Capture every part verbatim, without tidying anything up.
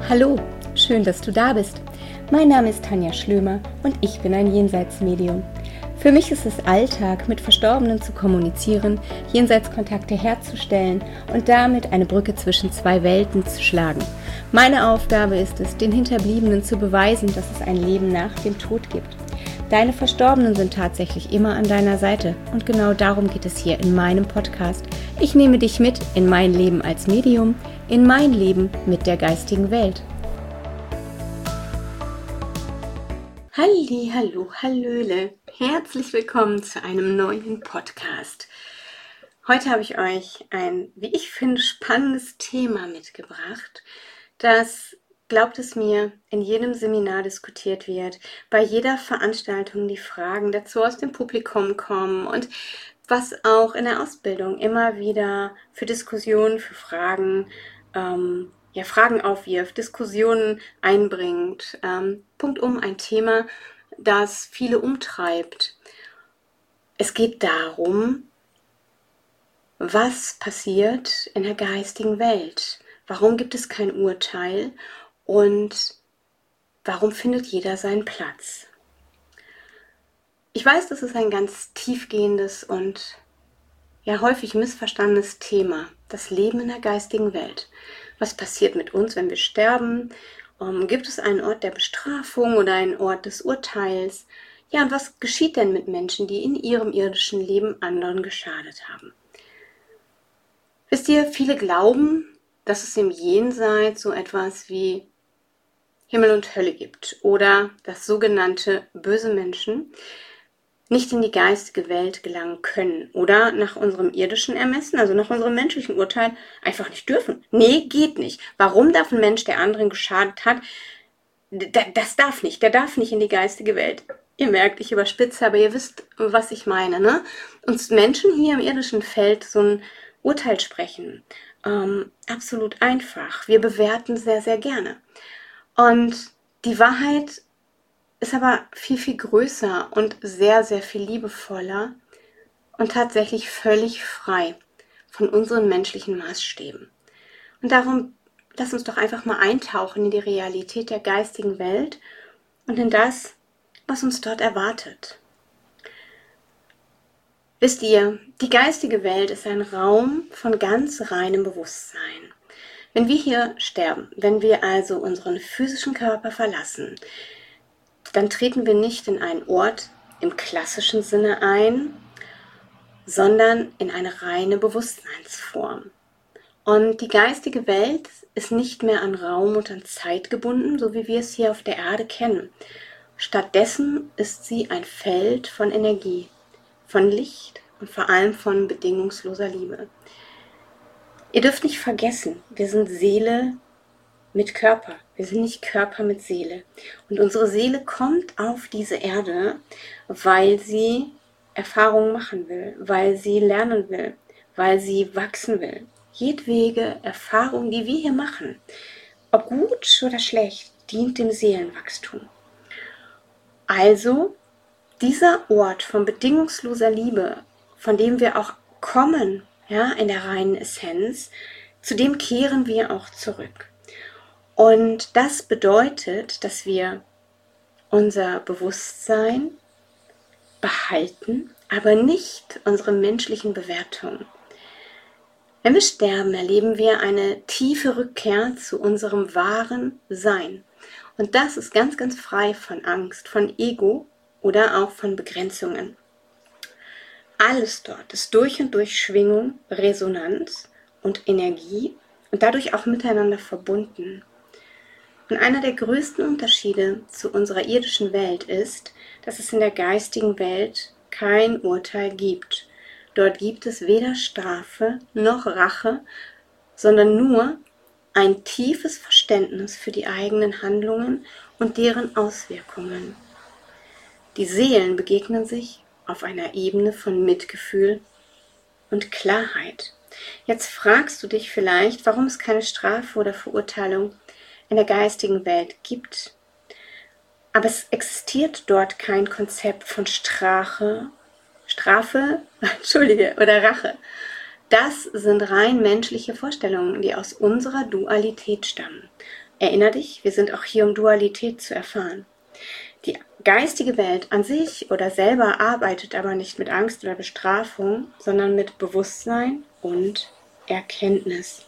Hallo, schön, dass du da bist. Mein Name ist Tanja Schlömer und ich bin ein Jenseitsmedium. Für mich ist es Alltag, mit Verstorbenen zu kommunizieren, Jenseitskontakte herzustellen und damit eine Brücke zwischen zwei Welten zu schlagen. Meine Aufgabe ist es, den Hinterbliebenen zu beweisen, dass es ein Leben nach dem Tod gibt. Deine Verstorbenen sind tatsächlich immer an deiner Seite und genau darum geht es hier in meinem Podcast. Ich nehme dich mit in mein Leben als Medium, in mein Leben mit der geistigen Welt. Halli, hallo, hallöle. Herzlich willkommen zu einem neuen Podcast. Heute habe ich euch ein, wie ich finde, spannendes Thema mitgebracht, das, glaubt es mir, in jedem Seminar diskutiert wird, bei jeder Veranstaltung die Fragen dazu aus dem Publikum kommen und was auch in der Ausbildung immer wieder für Diskussionen, für Fragen, ähm, ja, Fragen aufwirft, Diskussionen einbringt. Ähm, punktum ein Thema, das viele umtreibt. Es geht darum, was passiert in der geistigen Welt? Warum gibt es kein Urteil? Und warum findet jeder seinen Platz? Ich weiß, das ist ein ganz tiefgehendes und ja häufig missverstandenes Thema, das Leben in der geistigen Welt. Was passiert mit uns, wenn wir sterben? Um, gibt es einen Ort der Bestrafung oder einen Ort des Urteils? Ja, und was geschieht denn mit Menschen, die in ihrem irdischen Leben anderen geschadet haben? Wisst ihr, viele glauben, dass es im Jenseits so etwas wie Himmel und Hölle gibt oder dass sogenannte böse Menschen nicht in die geistige Welt gelangen können oder nach unserem irdischen Ermessen, also nach unserem menschlichen Urteil, einfach nicht dürfen. Nee, geht nicht. Warum darf ein Mensch, der anderen geschadet hat, das darf nicht, der darf nicht in die geistige Welt. Ihr merkt, ich überspitze, aber ihr wisst, was ich meine, ne? Uns Menschen hier im irdischen Feld so ein Urteil sprechen, ähm, absolut einfach. Wir bewerten sehr, sehr gerne. Und die Wahrheit ist aber viel, viel größer und sehr, sehr viel liebevoller und tatsächlich völlig frei von unseren menschlichen Maßstäben. Und darum, lass uns doch einfach mal eintauchen in die Realität der geistigen Welt und in das, was uns dort erwartet. Wisst ihr, die geistige Welt ist ein Raum von ganz reinem Bewusstsein. Wenn wir hier sterben, wenn wir also unseren physischen Körper verlassen, dann treten wir nicht in einen Ort im klassischen Sinne ein, sondern in eine reine Bewusstseinsform. Und die geistige Welt ist nicht mehr an Raum und an Zeit gebunden, so wie wir es hier auf der Erde kennen. Stattdessen ist sie ein Feld von Energie, von Licht und vor allem von bedingungsloser Liebe. Ihr dürft nicht vergessen, wir sind Seele mit Körper. Wir sind nicht Körper mit Seele. Und unsere Seele kommt auf diese Erde, weil sie Erfahrungen machen will, weil sie lernen will, weil sie wachsen will. Jedwege Erfahrung, die wir hier machen, ob gut oder schlecht, dient dem Seelenwachstum. Also dieser Ort von bedingungsloser Liebe, von dem wir auch kommen, ja, in der reinen Essenz, zu dem kehren wir auch zurück. Und das bedeutet, dass wir unser Bewusstsein behalten, aber nicht unsere menschlichen Bewertungen. Wenn wir sterben, erleben wir eine tiefe Rückkehr zu unserem wahren Sein. Und das ist ganz, ganz frei von Angst, von Ego oder auch von Begrenzungen. Alles dort ist durch und durch Schwingung, Resonanz und Energie und dadurch auch miteinander verbunden. Und einer der größten Unterschiede zu unserer irdischen Welt ist, dass es in der geistigen Welt kein Urteil gibt. Dort gibt es weder Strafe noch Rache, sondern nur ein tiefes Verständnis für die eigenen Handlungen und deren Auswirkungen. Die Seelen begegnen sich auf einer Ebene von Mitgefühl und Klarheit. Jetzt fragst du dich vielleicht, warum es keine Strafe oder Verurteilung in der geistigen Welt gibt. Aber es existiert dort kein Konzept von Strafe, Strafe, Entschuldige, oder Rache. Das sind rein menschliche Vorstellungen, die aus unserer Dualität stammen. Erinner dich, wir sind auch hier, um Dualität zu erfahren. Die geistige Welt an sich oder selber arbeitet aber nicht mit Angst oder Bestrafung, sondern mit Bewusstsein und Erkenntnis.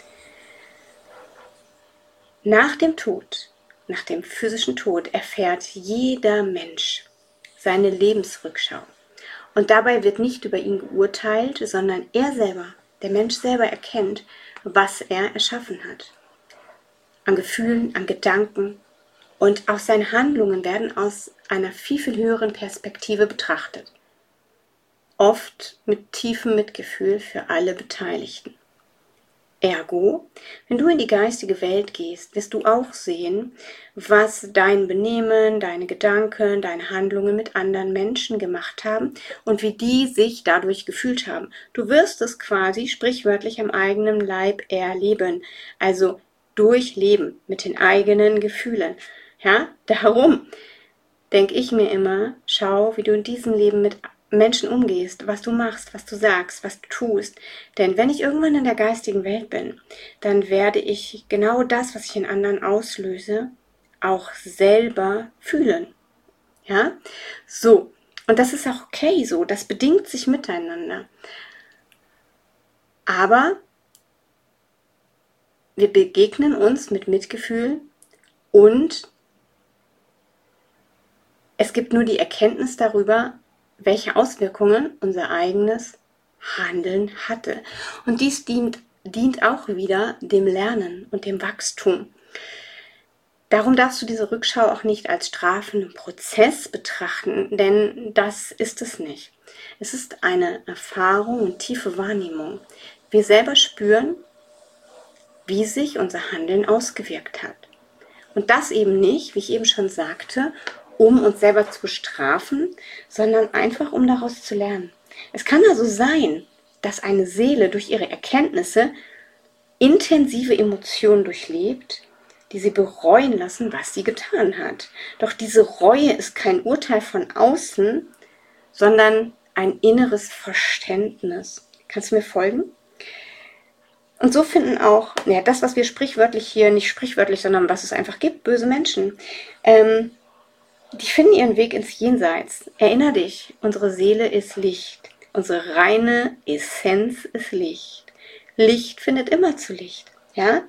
Nach dem Tod, nach dem physischen Tod, erfährt jeder Mensch seine Lebensrückschau. Und dabei wird nicht über ihn geurteilt, sondern er selber, der Mensch selber erkennt, was er erschaffen hat. An Gefühlen, an Gedanken, und auch seine Handlungen werden aus einer viel, viel höheren Perspektive betrachtet. Oft mit tiefem Mitgefühl für alle Beteiligten. Ergo, wenn du in die geistige Welt gehst, wirst du auch sehen, was dein Benehmen, deine Gedanken, deine Handlungen mit anderen Menschen gemacht haben und wie die sich dadurch gefühlt haben. Du wirst es quasi sprichwörtlich am eigenen Leib erleben, also durchleben mit den eigenen Gefühlen. Ja, darum denke ich mir immer, schau, wie du in diesem Leben mit Menschen umgehst, was du machst, was du sagst, was du tust. Denn wenn ich irgendwann in der geistigen Welt bin, dann werde ich genau das, was ich in anderen auslöse, auch selber fühlen. Ja, so. Und das ist auch okay so, das bedingt sich miteinander. Aber wir begegnen uns mit Mitgefühl und es gibt nur die Erkenntnis darüber, welche Auswirkungen unser eigenes Handeln hatte. Und dies dient, dient auch wieder dem Lernen und dem Wachstum. Darum darfst du diese Rückschau auch nicht als strafenden Prozess betrachten, denn das ist es nicht. Es ist eine Erfahrung und tiefe Wahrnehmung. Wir selber spüren, wie sich unser Handeln ausgewirkt hat. Und das eben nicht, wie ich eben schon sagte, um uns selber zu bestrafen, sondern einfach, um daraus zu lernen. Es kann also sein, dass eine Seele durch ihre Erkenntnisse intensive Emotionen durchlebt, die sie bereuen lassen, was sie getan hat. Doch diese Reue ist kein Urteil von außen, sondern ein inneres Verständnis. Kannst du mir folgen? Und so finden auch, ja, das, was wir sprichwörtlich hier, nicht sprichwörtlich, sondern was es einfach gibt, böse Menschen, ähm, die finden ihren Weg ins Jenseits. Erinner dich, unsere Seele ist Licht. Unsere reine Essenz ist Licht. Licht findet immer zu Licht. Ja?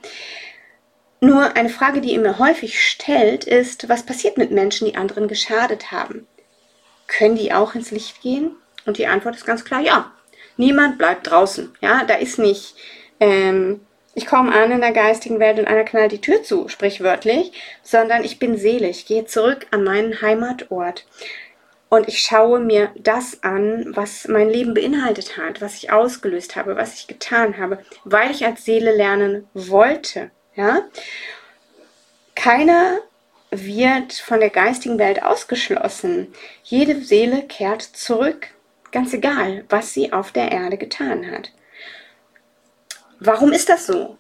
Nur eine Frage, die ihr mir häufig stellt, ist, was passiert mit Menschen, die anderen geschadet haben? Können die auch ins Licht gehen? Und die Antwort ist ganz klar, ja. Niemand bleibt draußen. Ja? Da ist nicht... Ähm, Ich komme an in der geistigen Welt und einer knallt die Tür zu, sprichwörtlich, sondern ich bin Seele, ich gehe zurück an meinen Heimatort und ich schaue mir das an, was mein Leben beinhaltet hat, was ich ausgelöst habe, was ich getan habe, weil ich als Seele lernen wollte. Ja? Keiner wird von der geistigen Welt ausgeschlossen. Jede Seele kehrt zurück, ganz egal, was sie auf der Erde getan hat. Warum ist das so?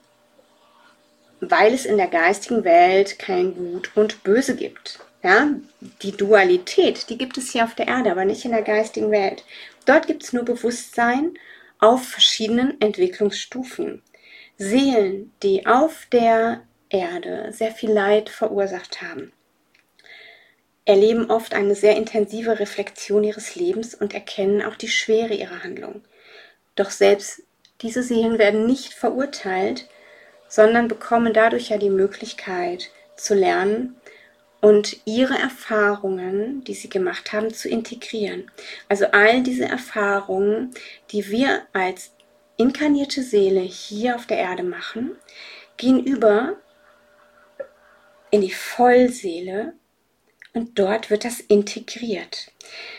Weil es in der geistigen Welt kein Gut und Böse gibt. Ja? Die Dualität, die gibt es hier auf der Erde, aber nicht in der geistigen Welt. Dort gibt es nur Bewusstsein auf verschiedenen Entwicklungsstufen. Seelen, die auf der Erde sehr viel Leid verursacht haben, erleben oft eine sehr intensive Reflexion ihres Lebens und erkennen auch die Schwere ihrer Handlung. Doch selbst diese Seelen werden nicht verurteilt, sondern bekommen dadurch ja die Möglichkeit zu lernen und ihre Erfahrungen, die sie gemacht haben, zu integrieren. Also all diese Erfahrungen, die wir als inkarnierte Seele hier auf der Erde machen, gehen über in die Vollseele und dort wird das integriert.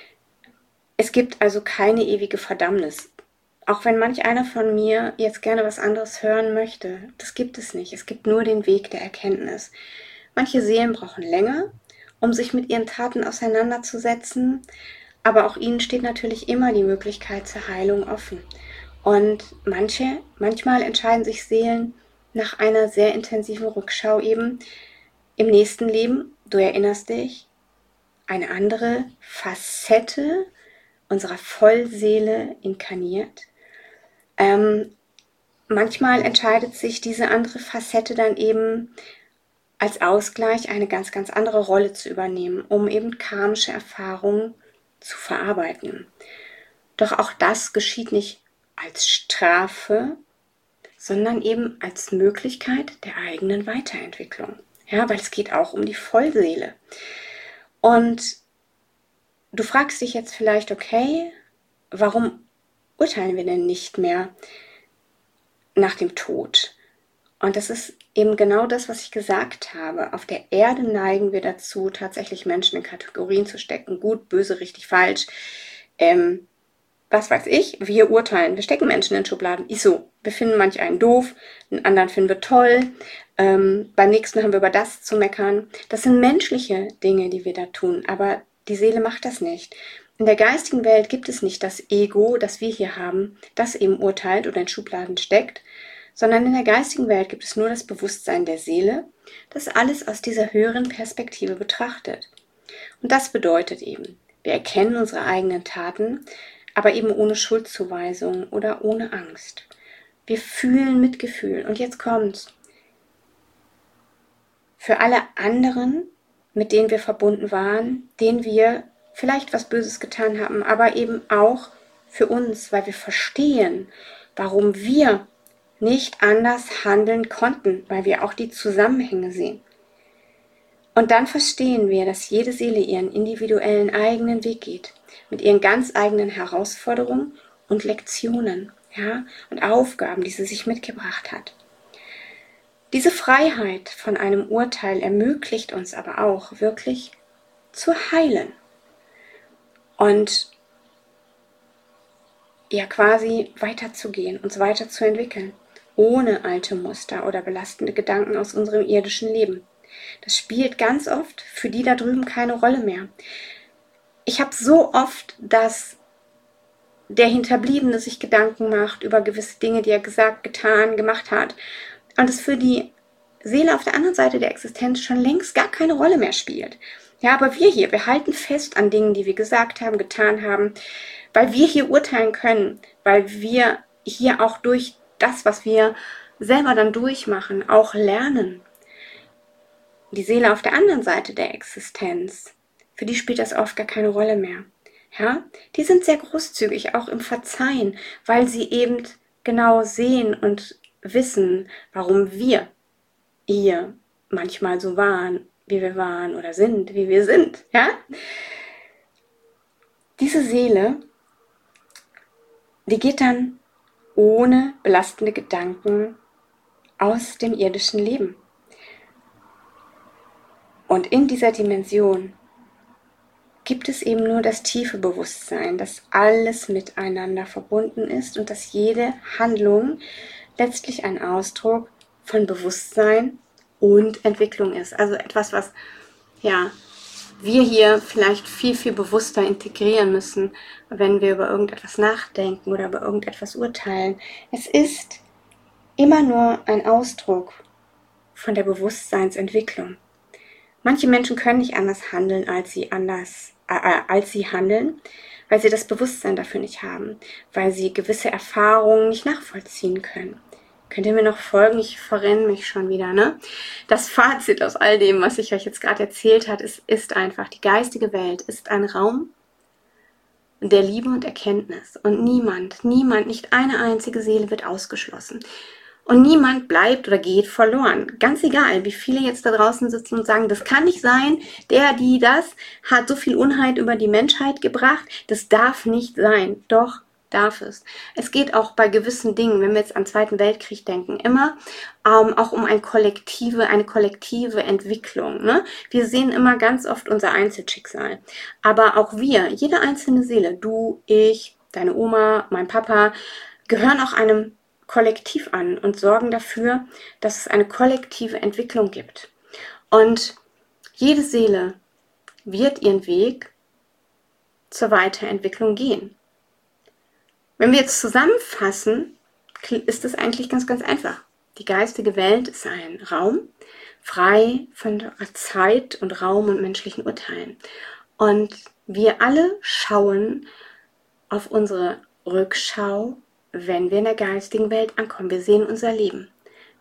Es gibt also keine ewige Verdammnis. Auch wenn manch einer von mir jetzt gerne was anderes hören möchte, das gibt es nicht. Es gibt nur den Weg der Erkenntnis. Manche Seelen brauchen länger, um sich mit ihren Taten auseinanderzusetzen, aber auch ihnen steht natürlich immer die Möglichkeit zur Heilung offen. Und manche, manchmal entscheiden sich Seelen nach einer sehr intensiven Rückschau eben im nächsten Leben, du erinnerst dich, eine andere Facette unserer Vollseele inkarniert. Ähm, manchmal entscheidet sich diese andere Facette dann eben als Ausgleich eine ganz, ganz andere Rolle zu übernehmen, um eben karmische Erfahrungen zu verarbeiten. Doch auch das geschieht nicht als Strafe, sondern eben als Möglichkeit der eigenen Weiterentwicklung. Ja, weil es geht auch um die Vollseele. Und du fragst dich jetzt vielleicht, okay, warum urteilen wir denn nicht mehr nach dem Tod? Und das ist eben genau das, was ich gesagt habe. Auf der Erde neigen wir dazu, tatsächlich Menschen in Kategorien zu stecken. Gut, böse, richtig, falsch. Ähm, was weiß ich, wir urteilen. Wir stecken Menschen in Schubladen. Ist so. Wir finden manch einen doof, einen anderen finden wir toll. Ähm, beim nächsten haben wir über das zu meckern. Das sind menschliche Dinge, die wir da tun. Aber die Seele macht das nicht. In der geistigen Welt gibt es nicht das Ego, das wir hier haben, das eben urteilt oder in Schubladen steckt, sondern in der geistigen Welt gibt es nur das Bewusstsein der Seele, das alles aus dieser höheren Perspektive betrachtet. Und das bedeutet eben, wir erkennen unsere eigenen Taten, aber eben ohne Schuldzuweisung oder ohne Angst. Wir fühlen Mitgefühl. Und jetzt kommt's. Für alle anderen, mit denen wir verbunden waren, denen wir vielleicht was Böses getan haben, aber eben auch für uns, weil wir verstehen, warum wir nicht anders handeln konnten, weil wir auch die Zusammenhänge sehen. Und dann verstehen wir, dass jede Seele ihren individuellen eigenen Weg geht, mit ihren ganz eigenen Herausforderungen und Lektionen, ja, und Aufgaben, die sie sich mitgebracht hat. Diese Freiheit von einem Urteil ermöglicht uns aber auch wirklich zu heilen und ja quasi weiterzugehen, uns weiterzuentwickeln, ohne alte Muster oder belastende Gedanken aus unserem irdischen Leben. Das spielt ganz oft für die da drüben keine Rolle mehr. Ich habe so oft, dass der Hinterbliebene sich Gedanken macht über gewisse Dinge, die er gesagt, getan, gemacht hat, und es für die Seele auf der anderen Seite der Existenz schon längst gar keine Rolle mehr spielt. Ja, aber wir hier, wir halten fest an Dingen, die wir gesagt haben, getan haben, weil wir hier urteilen können, weil wir hier auch durch das, was wir selber dann durchmachen, auch lernen. Die Seele auf der anderen Seite der Existenz, für die spielt das oft gar keine Rolle mehr. Ja, die sind sehr großzügig, auch im Verzeihen, weil sie eben genau sehen und wissen, warum wir hier manchmal so waren, wie wir waren oder sind, wie wir sind. Ja? Diese Seele, die geht dann ohne belastende Gedanken aus dem irdischen Leben. Und in dieser Dimension gibt es eben nur das tiefe Bewusstsein, dass alles miteinander verbunden ist und dass jede Handlung letztlich ein Ausdruck von Bewusstsein und Entwicklung ist. Also etwas, was ja wir hier vielleicht viel, viel bewusster integrieren müssen, wenn wir über irgendetwas nachdenken oder über irgendetwas urteilen. Es ist immer nur ein Ausdruck von der Bewusstseinsentwicklung. Manche Menschen können nicht anders handeln, als sie anders, äh, als sie handeln, weil sie das Bewusstsein dafür nicht haben, weil sie gewisse Erfahrungen nicht nachvollziehen können. Könnt ihr mir noch folgen? Ich verrenne mich schon wieder, ne? Das Fazit aus all dem, was ich euch jetzt gerade erzählt habe, ist, ist einfach, die geistige Welt ist ein Raum der Liebe und Erkenntnis. Und niemand, niemand, nicht eine einzige Seele wird ausgeschlossen. Und niemand bleibt oder geht verloren. Ganz egal, wie viele jetzt da draußen sitzen und sagen, das kann nicht sein, der, die, das hat so viel Unheil über die Menschheit gebracht. Das darf nicht sein. Doch, darf es. Es geht auch bei gewissen Dingen, wenn wir jetzt an den Zweiten Weltkrieg denken, immer ähm, auch um eine kollektive, eine kollektive Entwicklung. Ne? Wir sehen immer ganz oft unser Einzelschicksal. Aber auch wir, jede einzelne Seele, du, ich, deine Oma, mein Papa, gehören auch einem Kollektiv an und sorgen dafür, dass es eine kollektive Entwicklung gibt. Und jede Seele wird ihren Weg zur Weiterentwicklung gehen. Wenn wir jetzt zusammenfassen, ist es eigentlich ganz, ganz einfach. Die geistige Welt ist ein Raum, frei von Zeit und Raum und menschlichen Urteilen. Und wir alle schauen auf unsere Rückschau, wenn wir in der geistigen Welt ankommen. Wir sehen unser Leben.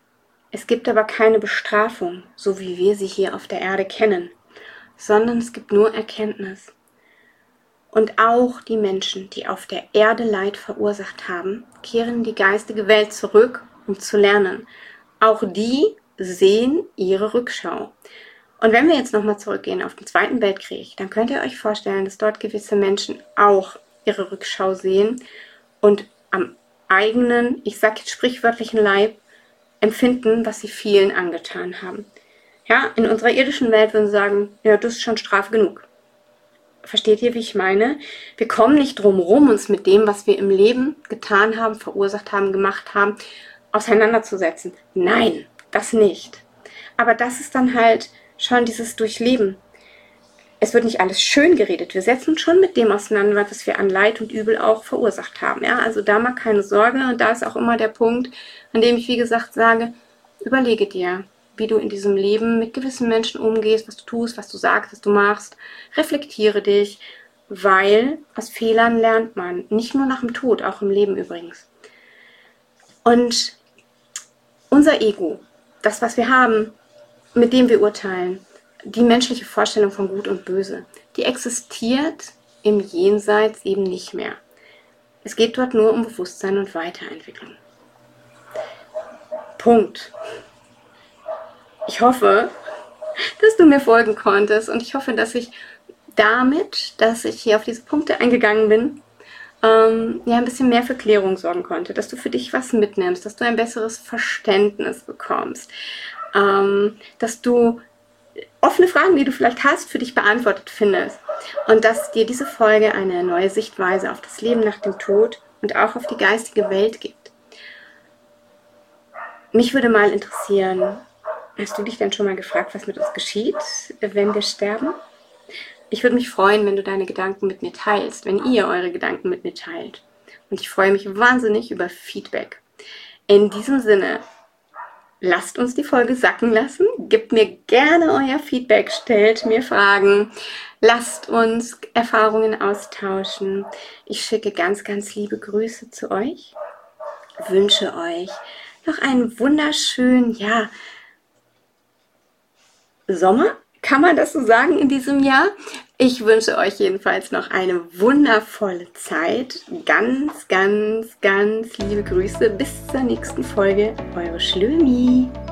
Es gibt aber keine Bestrafung, so wie wir sie hier auf der Erde kennen, sondern es gibt nur Erkenntnis. Und auch die Menschen, die auf der Erde Leid verursacht haben, kehren in die geistige Welt zurück, um zu lernen. Auch die sehen ihre Rückschau. Und wenn wir jetzt nochmal zurückgehen auf den Zweiten Weltkrieg, dann könnt ihr euch vorstellen, dass dort gewisse Menschen auch ihre Rückschau sehen und am eigenen, ich sage jetzt sprichwörtlichen Leib, empfinden, was sie vielen angetan haben. Ja, in unserer irdischen Welt würden sie sagen, ja, das ist schon Strafe genug. Versteht ihr, wie ich meine? Wir kommen nicht drum rum, uns mit dem, was wir im Leben getan haben, verursacht haben, gemacht haben, auseinanderzusetzen. Nein, das nicht. Aber das ist dann halt schon dieses Durchleben. Es wird nicht alles schön geredet. Wir setzen uns schon mit dem auseinander, was wir an Leid und Übel auch verursacht haben. Ja, also da mal keine Sorge. Und da ist auch immer der Punkt, an dem ich, wie gesagt, sage, überlege dir, wie du in diesem Leben mit gewissen Menschen umgehst, was du tust, was du sagst, was du machst. Reflektiere dich, weil aus Fehlern lernt man. Nicht nur nach dem Tod, auch im Leben übrigens. Und unser Ego, das, was wir haben, mit dem wir urteilen, die menschliche Vorstellung von Gut und Böse, die existiert im Jenseits eben nicht mehr. Es geht dort nur um Bewusstsein und Weiterentwicklung. Punkt. Ich hoffe, dass du mir folgen konntest und ich hoffe, dass ich damit, dass ich hier auf diese Punkte eingegangen bin, ähm, ja, ein bisschen mehr für Klärung sorgen konnte, dass du für dich was mitnimmst, dass du ein besseres Verständnis bekommst, ähm, dass du offene Fragen, die du vielleicht hast, für dich beantwortet findest und dass dir diese Folge eine neue Sichtweise auf das Leben nach dem Tod und auch auf die geistige Welt gibt. Mich würde mal interessieren, hast du dich denn schon mal gefragt, was mit uns geschieht, wenn wir sterben? Ich würde mich freuen, wenn du deine Gedanken mit mir teilst, wenn ihr eure Gedanken mit mir teilt. Und ich freue mich wahnsinnig über Feedback. In diesem Sinne, lasst uns die Folge sacken lassen. Gebt mir gerne euer Feedback, stellt mir Fragen. Lasst uns Erfahrungen austauschen. Ich schicke ganz, ganz liebe Grüße zu euch. Wünsche euch noch einen wunderschönen, ja, Sommer, kann man das so sagen in diesem Jahr? Ich wünsche euch jedenfalls noch eine wundervolle Zeit. Ganz, ganz, ganz liebe Grüße. Bis zur nächsten Folge. Eure Schlömi.